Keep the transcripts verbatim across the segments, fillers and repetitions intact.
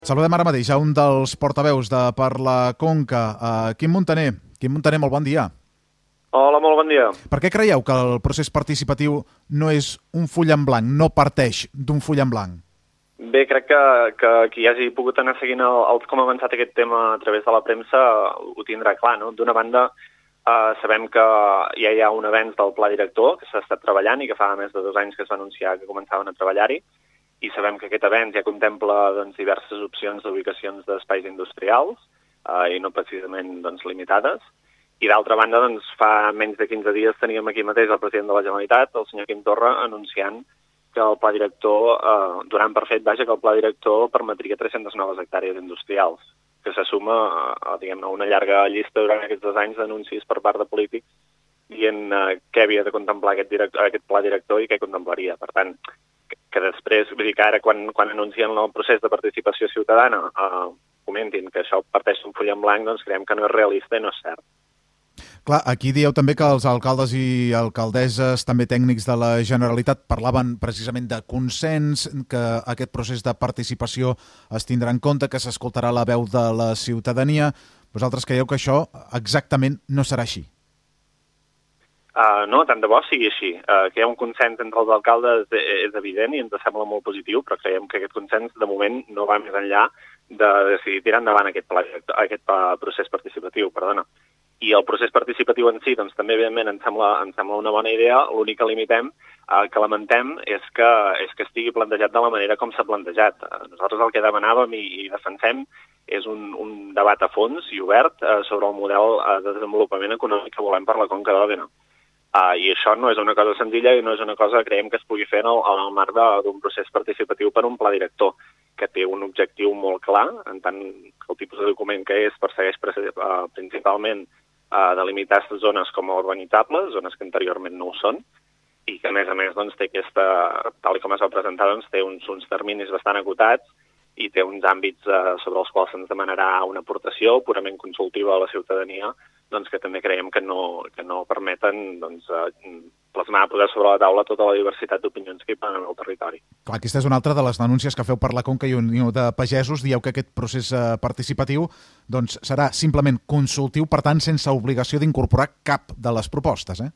Saludem ara mateix a un dels portaveus de Per la Conca, uh, Quim Montaner. Quim Montaner, molt bon dia. Hola, molt bon dia. Per què creieu que el procés participatiu no és un full en blanc, no parteix d'un full en blanc? Bé, crec que, que qui hagi pogut anar seguint el, el, com ha avançat aquest tema a través de la premsa ho tindrà clar, no? D'una banda, eh, sabem que ja hi ha un avenç del pla director que s'ha estat treballant i que fa més de dos anys que es va anunciar que començaven a treballar-hi, i sabem que aquest avenç ja contempla doncs, diverses opcions d'ubicacions d'espais industrials eh, i no precisament doncs, limitades. I d'altra banda, doncs, fa menys de quinze dies teníem aquí mateix el president de la Generalitat, el senyor Quim Torra, anunciant que el pla director, eh, donant per fet, vaja, que el pla director permetria tres-centes noves hectàrees industrials, que se suma a, a, diguem, a una llarga llista durant aquests dos anys d'anuncis per part de polítics dient eh, què havia de contemplar aquest, director, aquest pla director i què contemplaria. Per tant, que, que després, vull dir que ara quan, quan anuncien el procés de participació ciutadana eh, comentin que això parteix d'un full en blanc, doncs creiem que no és realista i no és cert. Clar, aquí dieu també que els alcaldes i alcaldesses, també tècnics de la Generalitat, parlaven precisament de consens, que aquest procés de participació es tindrà en compte, que s'escoltarà la veu de la ciutadania. Vosaltres creieu que això exactament no serà així? Uh, no, tant de bo sigui així. Uh, que hi ha un consens entre els alcaldes és evident i ens sembla molt positiu, però creiem que aquest consens de moment no va més enllà de decidir tirar endavant aquest, pla, aquest procés participatiu. Perdona. I el procés participatiu en si, doncs també, evidentment, em sembla, em sembla una bona idea. L'únic que limitem, eh, que lamentem, és que, és que estigui plantejat de la manera com s'ha plantejat. Eh, nosaltres el que demanàvem i, i defensem és un, un debat a fons i obert eh, sobre el model eh, de desenvolupament econòmic que volem per la Conca d'Òdena. Uh, I això no és una cosa senzilla i no és una cosa que creiem que es pugui fer en el, en el marc d'un procés participatiu per un pla director, que té un objectiu molt clar, en tant que el tipus de document que és persegueix uh, principalment uh, delimitar aquestes zones com a urbanitzables, zones que anteriorment no ho són, i que a més a més doncs, té aquesta, tal com es va presentar, doncs, té uns, uns terminis bastant acotats i té uns àmbits uh, sobre els quals se'ns demanarà una aportació purament consultiva a la ciutadania, doncs que també creiem que no, que no permeten doncs, eh, plasmar, posar sobre la taula tota la diversitat d'opinions que hi poden en el territori. Clar, aquesta és una altra de les denúncies que feu per la Conca i Unió de Pagesos. Dieu que aquest procés eh, participatiu doncs, serà simplement consultiu, per tant, sense obligació d'incorporar cap de les propostes, eh?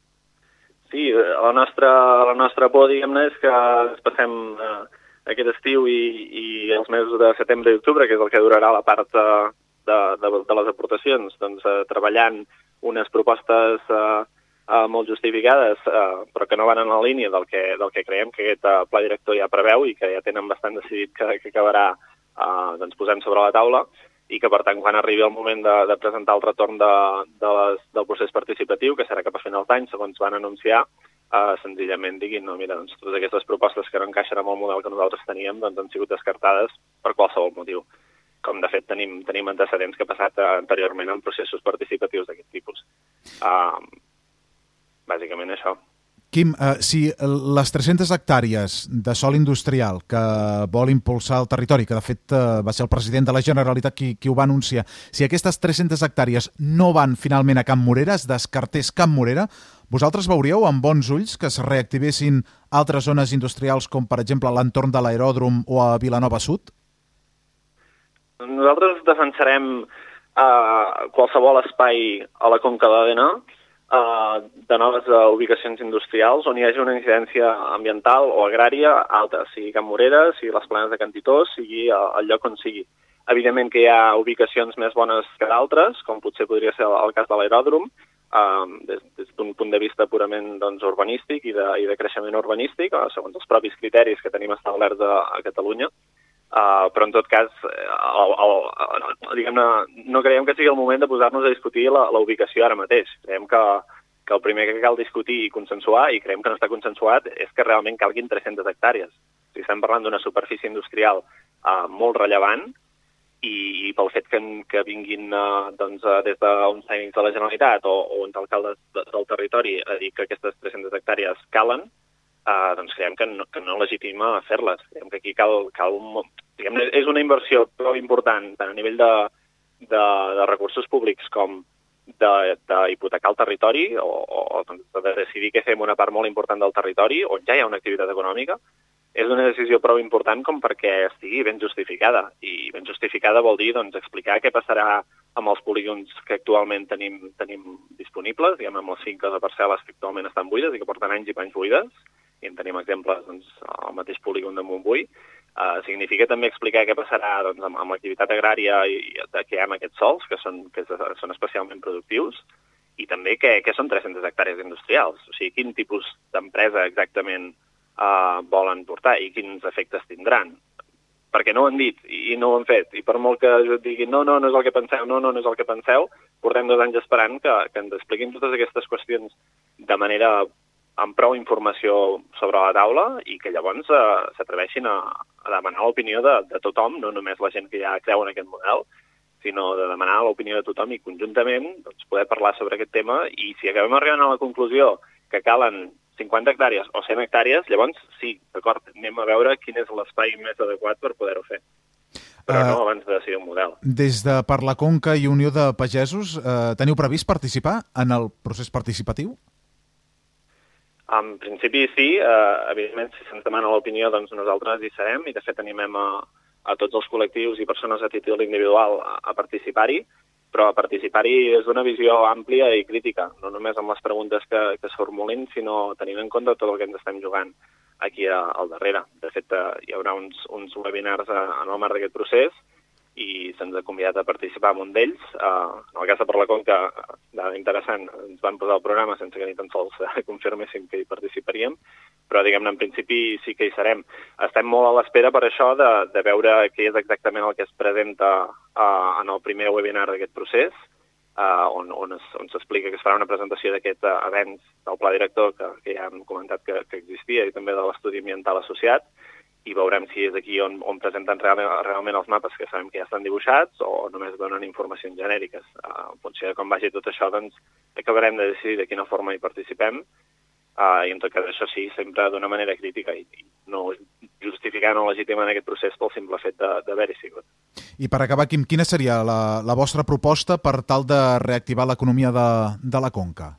Sí, la nostra, la nostra por, diguem-ne, és que ens passem eh, aquest estiu i, i els mesos de setembre i octubre, que és el que durarà la part eh, De, de, de les aportacions, doncs, eh, treballant unes propostes eh, eh, molt justificades, eh, però que no van en la línia del que, del que creiem que aquest eh, pla director ja preveu i que ja tenen bastant decidit que, que acabarà eh, doncs, posem sobre la taula, i que, per tant, quan arribi el moment de, de presentar el retorn de, de les, del procés participatiu, que serà cap a finals d'any, segons van anunciar, eh, senzillament diguin, no, mira, doncs, totes aquestes propostes que no encaixen amb el model que nosaltres teníem doncs, han sigut descartades per qualsevol motiu. Com, de fet, tenim, tenim antecedents que ha passat anteriorment en processos participatius d'aquest tipus. Uh, bàsicament això. Quim, uh, si les tres-centes hectàrees de sòl industrial que vol impulsar el territori, que de fet uh, va ser el president de la Generalitat qui, qui ho va anunciar, si aquestes tres-centes hectàrees no van finalment a Can Morera, es descartés Can Morera, vosaltres veuríeu amb bons ulls que es reactivessin altres zones industrials com, per exemple, a l'entorn de l'aeròdrom o a Vilanova Sud? Nosaltres defensarem eh, qualsevol espai a la Conca d'Òdena eh, de noves uh, ubicacions industrials on hi hagi una incidència ambiental o agrària alta, sigui Can Morera, sigui les Planes de Cantitó, sigui uh, el lloc on sigui. Evidentment que hi ha ubicacions més bones que d'altres, com potser podria ser el, el cas de l'aeròdrom, eh, des, des d'un punt de vista purament doncs, urbanístic i de, i de creixement urbanístic, eh, segons els propis criteris que tenim establerts a, a Catalunya. Uh, però en tot cas el, el, el, diguem-ne, no creiem que sigui el moment de posar-nos a discutir la, la ubicació ara mateix. Creiem que, que el primer que cal discutir i consensuar, i creiem que no està consensuat, és que realment calguin tres-centes hectàrees. O sigui, estem parlant d'una superfície industrial uh, molt rellevant i, i pel fet que, que vinguin uh, doncs, uh, des d'uns tècnics de la Generalitat o, o uns alcaldes de, del territori a dir que aquestes tres-centes hectàrees calen, Uh, doncs creiem que no, que no legitima fer-les. Creiem que aquí cal, cal un, diguem, és una inversió prou important tant a nivell de, de, de recursos públics com d'hipotecar el territori o, o de decidir què fem una part molt important del territori on ja hi ha una activitat econòmica és una decisió prou important com perquè estigui ben justificada. I ben justificada vol dir doncs, explicar què passarà amb els polígons que actualment tenim, tenim disponibles, diguem, amb les finques de parcel·les que actualment estan buides i que porten anys i panys buides, i en tenim exemples doncs, al mateix polígon de Montbui. Uh, significa també explicar què passarà doncs, amb, amb l'activitat agrària i, i que hi ha en aquests sols, que són, que són especialment productius, i també què, què són tres-centes hectàrees industrials. O sigui, quin tipus d'empresa exactament uh, volen portar i quins efectes tindran. Perquè no ho han dit i no ho han fet. I per molt que diguin no, no, no és el que penseu, no, no, no és el que penseu, portem dos anys esperant que, que ens expliquin totes aquestes qüestions de manera amb prou informació sobre la taula i que llavors eh, s'atreveixin a, a demanar l'opinió de, de tothom, no només la gent que ja creu en aquest model, sinó de demanar l'opinió de tothom i conjuntament doncs, poder parlar sobre aquest tema i si acabem arribant a la conclusió que calen cinquanta hectàrees o cent hectàrees, llavors sí, d'acord, anem a veure quin és l'espai més adequat per poder-ho fer. Però uh, no abans de decidir un model. Des de Parlaconca i Unió de Pagesos, uh, teniu previst participar en el procés participatiu? En principi sí, eh, evidentment si se'ns demana l'opinió doncs nosaltres hi serem i de fet animem a, a tots els col·lectius i persones a títol individual a, a participar-hi, però a participar-hi és una visió àmplia i crítica, no només amb les preguntes que, que es formulin, sinó tenint en compte tot el que ens estem jugant aquí a, al darrere. De fet, eh, hi haurà uns, uns webinars a, en el marc d'aquest procés i se'ns ha convidat a participar en un d'ells. Uh, en el cas de Parlaconca, uh, interessant, ens van posar el programa sense que ni tan sols uh, confirméssim que hi participaríem, però diguem-ne, en principi sí que hi serem. Estem molt a l'espera per això de, de veure què és exactament el que es presenta uh, en el primer webinar d'aquest procés, uh, on, on, es, on s'explica que es farà una presentació d'aquest uh, avenç del pla director que, que ja hem comentat que, que existia i també de l'estudi ambiental associat, i veurem si és aquí on, on presenten realment, realment els mapes que sabem que ja estan dibuixats o només donen informacions genèriques. Uh, en funció de com vagi tot això, doncs acabarem de decidir de quina forma hi participem uh, i en tot cas això sí, sempre d'una manera crítica i, i no justificant o legitimant aquest procés pel simple fet d'haver-hi sigut. I per acabar, Quim, quina seria la, la vostra proposta per tal de reactivar l'economia de, de la Conca?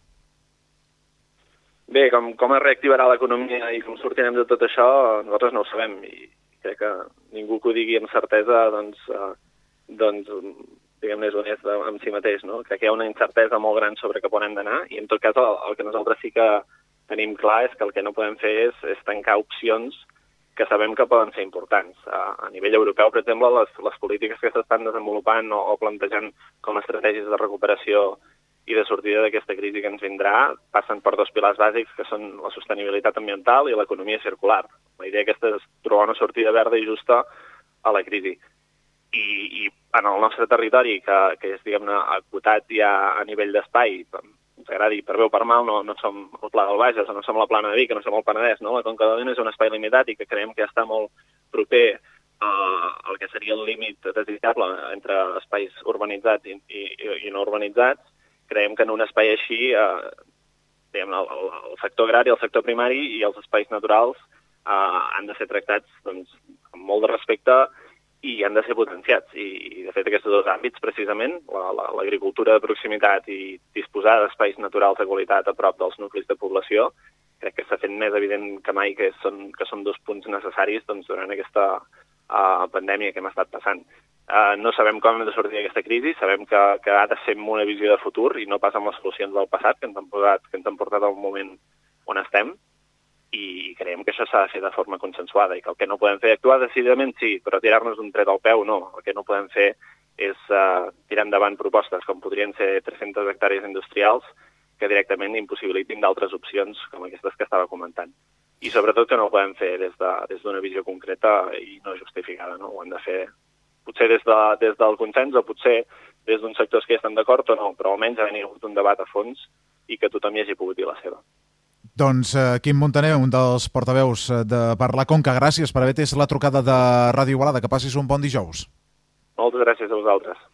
Bé, com, com es reactivarà l'economia i com sortirem de tot això, nosaltres no ho sabem i crec que ningú que ho digui amb certesa doncs, eh, doncs diguem-ne, és honest amb si mateix, no? Crec que hi ha una incertesa molt gran sobre cap on hem d'anar i en tot cas el, el que nosaltres sí que tenim clar és que el que no podem fer és, és tancar opcions que sabem que poden ser importants. A, a nivell europeu, per exemple, les, les polítiques que s'estan desenvolupant o, o plantejant com a estratègies de recuperació i de sortida d'aquesta crisi que ens vindrà passen per dos pilars bàsics que són la sostenibilitat ambiental i l'economia circular. La idea aquesta és trobar una sortida verda i justa a la crisi. I, i en el nostre territori, que, que és, diguem-ne, acotat ja a nivell d'espai, ens agradi per bé o per mal, no, no som el Pla del Bages, no som la Plana de Vic, no som el Penedès, no? La Conca d'Òdena és un espai limitat i que creiem que està molt proper al que seria el límit desitjable entre espais urbanitzats i, i, i no urbanitzats. Creiem que en un espai així, eh, diguem, el, el sector agrari, el sector primari i els espais naturals eh, han de ser tractats doncs, amb molt de respecte i han de ser potenciats. I, i de fet, aquests dos àmbits, precisament, l'agricultura la, la, de proximitat i disposar d'espais naturals de qualitat a prop dels nuclis de població, crec que s'ha fet més evident que mai que són, que són dos punts necessaris doncs, durant aquesta uh, pandèmia que hem estat passant. Uh, no sabem com hem de sortir d'aquesta crisi, sabem que, que ha de ser amb una visió de futur i no pas amb les solucions del passat que ens han, posat, que ens han portat al moment on estem i creiem que això s'ha de fer de forma consensuada i que el que no podem fer, actuar decididament sí, però tirar-nos un tret al peu no. El que no podem fer és uh, tirar endavant propostes com podrien ser tres-centes hectàrees industrials que directament impossibilitin d'altres opcions com aquestes que estava comentant. I sobretot que no ho podem fer des d'una de, des visió concreta i no justificada, no? Ho hem de fer potser des, de, des del consens o potser des d'uns sectors que ja estan d'acord o no, però almenys ha hagut un debat a fons i que tothom hi hagi pogut dir la seva. Doncs uh, Quim Montaner, un dels portaveus de Parlaconca, gràcies per haver atès la trucada de Ràdio Igualada. Que passis un bon dijous. Moltes gràcies a vosaltres.